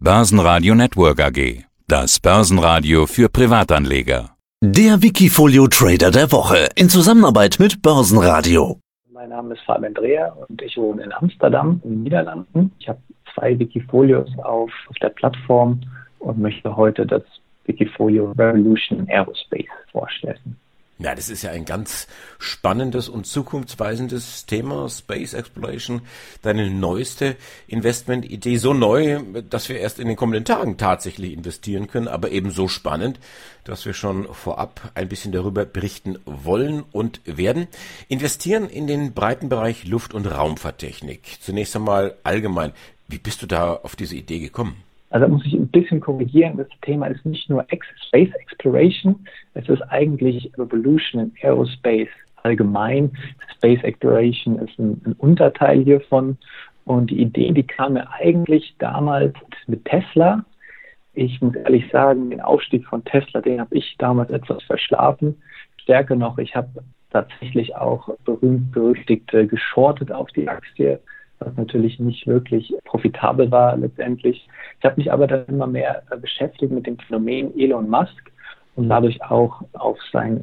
Börsenradio Network AG. Das Börsenradio für Privatanleger. Der Wikifolio Trader der Woche in Zusammenarbeit mit Börsenradio. Mein Name ist Fabian Dreher und ich wohne in Amsterdam, in den Niederlanden. Ich habe 2 Wikifolios auf der Plattform und möchte heute das Wikifolio Revolution Aerospace vorstellen. Ja, das ist ja ein ganz spannendes und zukunftsweisendes Thema, Space Exploration. Deine neueste Investmentidee, so neu, dass wir erst in den kommenden Tagen tatsächlich investieren können, aber eben so spannend, dass wir schon vorab ein bisschen darüber berichten wollen und werden. Investieren in den breiten Bereich Luft- und Raumfahrttechnik. Zunächst einmal allgemein, wie bist du da auf diese Idee gekommen? Also da muss ich ein bisschen korrigieren. Das Thema ist nicht nur Space Exploration, es ist eigentlich Revolution in Aerospace allgemein. Space Exploration ist ein Unterteil hiervon. Und die Idee, die kam mir eigentlich damals mit Tesla. Ich muss ehrlich sagen, den Aufstieg von Tesla, den habe ich damals etwas verschlafen. Stärker noch, ich habe tatsächlich auch berühmt-berüchtigt geschortet auf die Aktie, was natürlich nicht wirklich profitabel war letztendlich. Ich habe mich aber dann immer mehr beschäftigt mit dem Phänomen Elon Musk und dadurch auch auf seine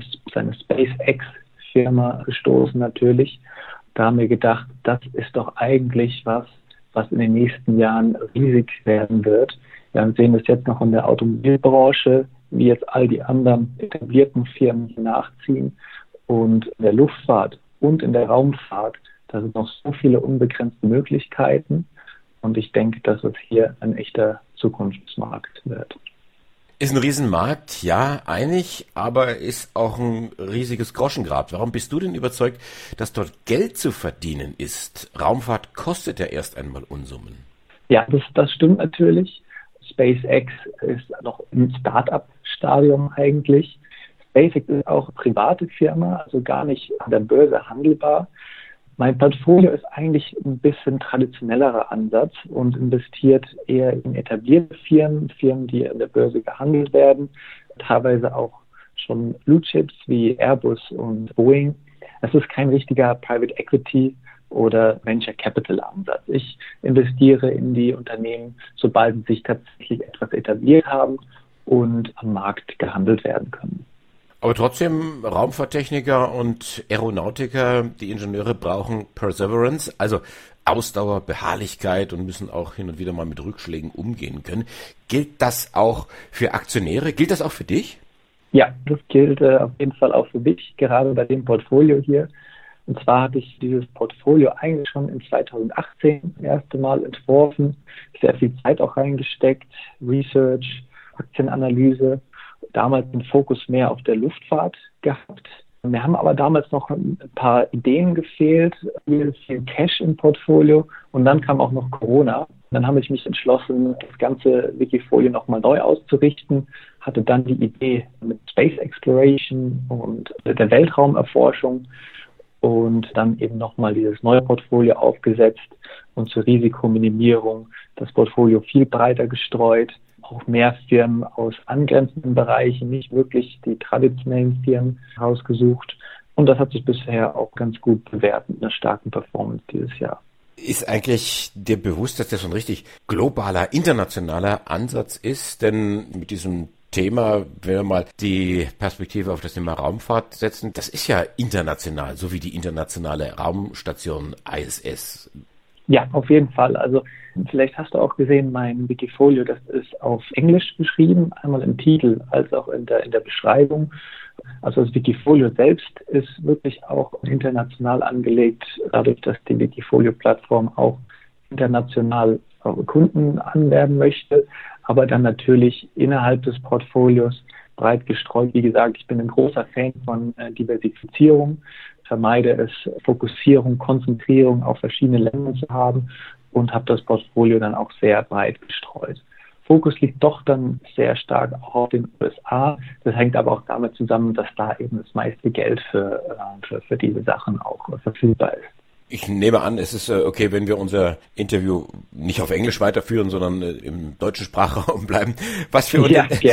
SpaceX-Firma gestoßen natürlich. Da haben wir gedacht, das ist doch eigentlich was in den nächsten Jahren riesig werden wird. Wir sehen das jetzt noch in der Automobilbranche, wie jetzt all die anderen etablierten Firmen hier nachziehen. Und in der Luftfahrt und in der Raumfahrt, da sind noch so viele unbegrenzte Möglichkeiten und ich denke, dass es hier ein echter Zukunftsmarkt wird. Ist ein Riesenmarkt, ja, einig, aber ist auch ein riesiges Groschengrab. Warum bist du denn überzeugt, dass dort Geld zu verdienen ist? Raumfahrt kostet ja erst einmal Unsummen. Ja, das stimmt natürlich. SpaceX ist noch im Start-up-Stadium eigentlich. SpaceX ist auch eine private Firma, also gar nicht an der Börse handelbar. Mein Portfolio ist eigentlich ein bisschen traditionellerer Ansatz und investiert eher in etablierte Firmen, die an der Börse gehandelt werden, teilweise auch schon Blue Chips wie Airbus und Boeing. Es ist kein richtiger Private Equity oder Venture Capital Ansatz. Ich investiere in die Unternehmen, sobald sie sich tatsächlich etwas etabliert haben und am Markt gehandelt werden können. Aber trotzdem, Raumfahrttechniker und Aeronautiker, die Ingenieure brauchen Perseverance, also Ausdauer, Beharrlichkeit und müssen auch hin und wieder mal mit Rückschlägen umgehen können. Gilt das auch für Aktionäre? Gilt das auch für dich? Ja, das gilt auf jeden Fall auch für mich, gerade bei dem Portfolio hier. Und zwar hatte ich dieses Portfolio eigentlich schon in 2018 das erste Mal entworfen, sehr viel Zeit auch reingesteckt, Research, Aktienanalyse. Damals den Fokus mehr auf der Luftfahrt gehabt. Wir haben aber damals noch ein paar Ideen gefehlt, viel Cash im Portfolio und dann kam auch noch Corona. Dann habe ich mich entschlossen, das ganze Wikifolio nochmal neu auszurichten, hatte dann die Idee mit Space Exploration und der Weltraumerforschung und dann eben nochmal dieses neue Portfolio aufgesetzt und zur Risikominimierung das Portfolio viel breiter gestreut. Auch mehr Firmen aus angrenzenden Bereichen, nicht wirklich die traditionellen Firmen rausgesucht. Und das hat sich bisher auch ganz gut bewährt mit einer starken Performance dieses Jahr. Ist eigentlich dir bewusst, dass das so ein richtig globaler, internationaler Ansatz ist? Denn mit diesem Thema, wenn wir mal die Perspektive auf das Thema Raumfahrt setzen, das ist ja international, so wie die internationale Raumstation ISS. Ja, auf jeden Fall. Also vielleicht hast du auch gesehen, mein Wikifolio, das ist auf Englisch geschrieben, einmal im Titel als auch in der Beschreibung. Also das Wikifolio selbst ist wirklich auch international angelegt, dadurch, dass die Wikifolio-Plattform auch international Kunden anwerben möchte, aber dann natürlich innerhalb des Portfolios breit gestreut. Wie gesagt, ich bin ein großer Fan von Diversifizierung, vermeide es, Fokussierung, Konzentrierung auf verschiedene Länder zu haben und habe das Portfolio dann auch sehr breit gestreut. Fokus liegt doch dann sehr stark auch auf den USA. Das hängt aber auch damit zusammen, dass da eben das meiste Geld für diese Sachen auch verfügbar ist. Ich nehme an, es ist okay, wenn wir unser Interview nicht auf Englisch weiterführen, sondern im deutschen Sprachraum bleiben. Was für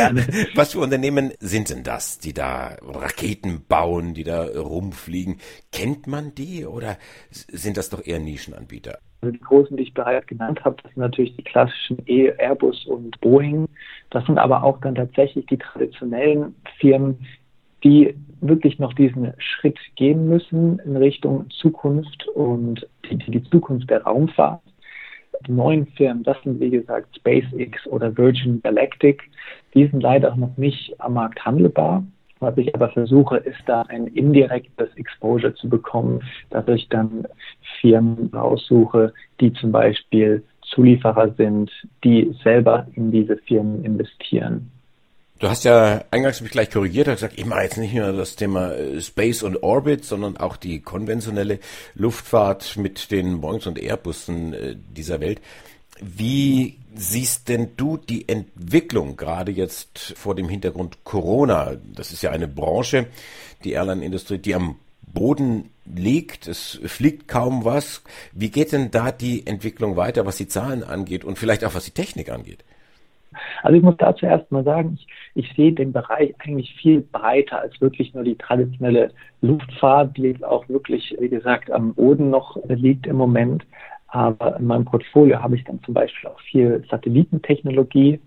Unternehmen sind denn das, die da Raketen bauen, die da rumfliegen? Kennt man die oder sind das doch eher Nischenanbieter? Also die großen, die ich bereits genannt habe, das sind natürlich die klassischen Airbus und Boeing. Das sind aber auch dann tatsächlich die traditionellen Firmen, die wirklich noch diesen Schritt gehen müssen in Richtung Zukunft und die Zukunft der Raumfahrt. Die neuen Firmen, das sind wie gesagt SpaceX oder Virgin Galactic, die sind leider noch nicht am Markt handelbar. Was ich aber versuche, ist da ein indirektes Exposure zu bekommen, dass ich dann Firmen raussuche, die zum Beispiel Zulieferer sind, die selber in diese Firmen investieren. Du hast ja eingangs mich gleich korrigiert, hast gesagt, ich mache jetzt nicht nur das Thema Space und Orbit, sondern auch die konventionelle Luftfahrt mit den Boeings und Airbussen dieser Welt. Wie siehst denn du die Entwicklung gerade jetzt vor dem Hintergrund Corona? Das ist ja eine Branche, die Airline-Industrie, die am Boden liegt. Es fliegt kaum was. Wie geht denn da die Entwicklung weiter, was die Zahlen angeht und vielleicht auch was die Technik angeht? Also ich muss dazu erst mal sagen, ich sehe den Bereich eigentlich viel breiter als wirklich nur die traditionelle Luftfahrt, die jetzt auch wirklich, wie gesagt, am Boden noch liegt im Moment. Aber in meinem Portfolio habe ich dann zum Beispiel auch viel Satellitentechnologie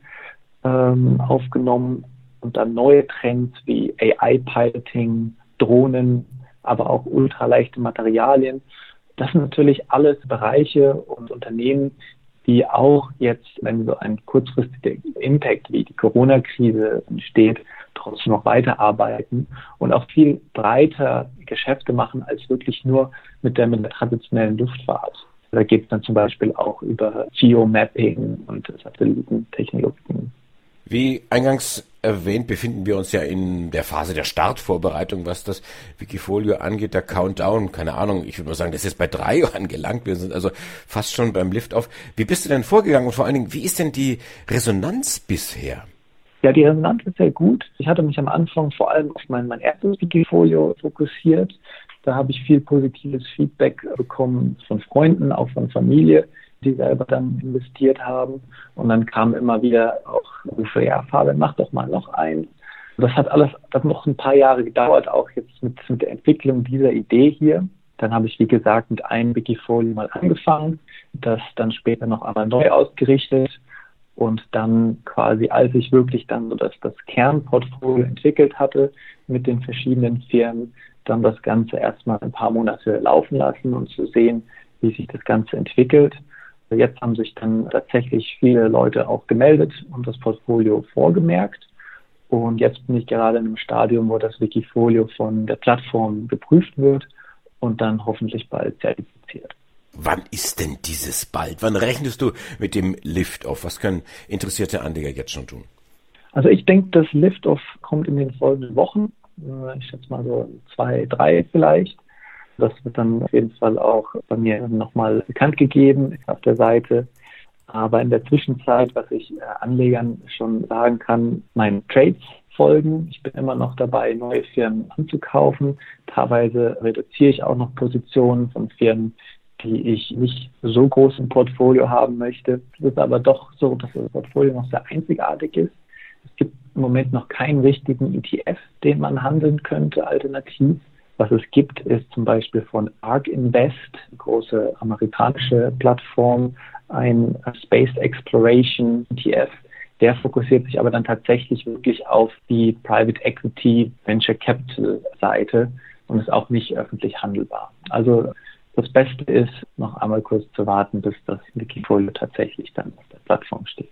aufgenommen und dann neue Trends wie AI-Piloting, Drohnen, aber auch ultraleichte Materialien. Das sind natürlich alles Bereiche und Unternehmen, die auch jetzt, wenn so ein kurzfristiger Impact wie die Corona-Krise entsteht, trotzdem noch weiterarbeiten und auch viel breiter Geschäfte machen als wirklich nur mit der traditionellen Luftfahrt. Da geht es dann zum Beispiel auch über Geomapping und Satellitentechnologien. Wie eingangs erwähnt, befinden wir uns ja in der Phase der Startvorbereitung, was das Wikifolio angeht, der Countdown, keine Ahnung, ich würde mal sagen, das ist jetzt bei 3 angelangt, wir sind also fast schon beim Liftoff. Wie bist du denn vorgegangen und vor allen Dingen, wie ist denn die Resonanz bisher? Ja, die Resonanz ist sehr gut. Ich hatte mich am Anfang vor allem auf mein erstes Wikifolio fokussiert. Da habe ich viel positives Feedback bekommen von Freunden, auch von Familie, die selber dann investiert haben. Und dann kam immer wieder auch Rufe, ja, Fabian, mach doch mal noch eins. Das hat noch ein paar Jahre gedauert, auch jetzt mit der Entwicklung dieser Idee hier. Dann habe ich, wie gesagt, mit einem Wikifolio mal angefangen, das dann später noch einmal neu ausgerichtet. Und dann quasi, als ich wirklich dann so das Kernportfolio entwickelt hatte mit den verschiedenen Firmen, dann das Ganze erstmal ein paar Monate laufen lassen und zu sehen, wie sich das Ganze entwickelt. Jetzt haben sich dann tatsächlich viele Leute auch gemeldet und das Portfolio vorgemerkt. Und jetzt bin ich gerade in einem Stadium, wo das Wikifolio von der Plattform geprüft wird und dann hoffentlich bald zertifiziert. Wann ist denn dieses bald? Wann rechnest du mit dem Liftoff? Was können interessierte Anleger jetzt schon tun? Also ich denke, das Liftoff kommt in den folgenden Wochen. Ich schätze mal so 2, 3 vielleicht. Das wird dann auf jeden Fall auch bei mir nochmal bekannt gegeben auf der Seite. Aber in der Zwischenzeit, was ich Anlegern schon sagen kann, meinen Trades folgen. Ich bin immer noch dabei, neue Firmen anzukaufen. Teilweise reduziere ich auch noch Positionen von Firmen, die ich nicht so groß im Portfolio haben möchte. Es ist aber doch so, dass das Portfolio noch sehr einzigartig ist. Es gibt im Moment noch keinen richtigen ETF, den man handeln könnte, alternativ. Was es gibt, ist zum Beispiel von ARK Invest, eine große amerikanische Plattform, ein Space Exploration ETF. Der fokussiert sich aber dann tatsächlich wirklich auf die Private Equity Venture Capital Seite und ist auch nicht öffentlich handelbar. Also das Beste ist, noch einmal kurz zu warten, bis das Wikifolio tatsächlich dann auf der Plattform steht.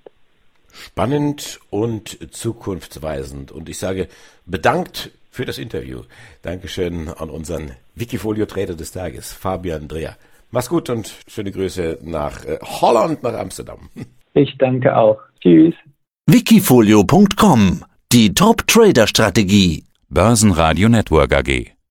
Spannend und zukunftsweisend. Und ich sage bedankt für das Interview. Dankeschön an unseren Wikifolio-Trader des Tages, Fabian Dreher. Mach's gut und schöne Grüße nach Holland, nach Amsterdam. Ich danke auch. Tschüss. Wikifolio.com, die Top-Trader-Strategie. Börsenradio Network AG.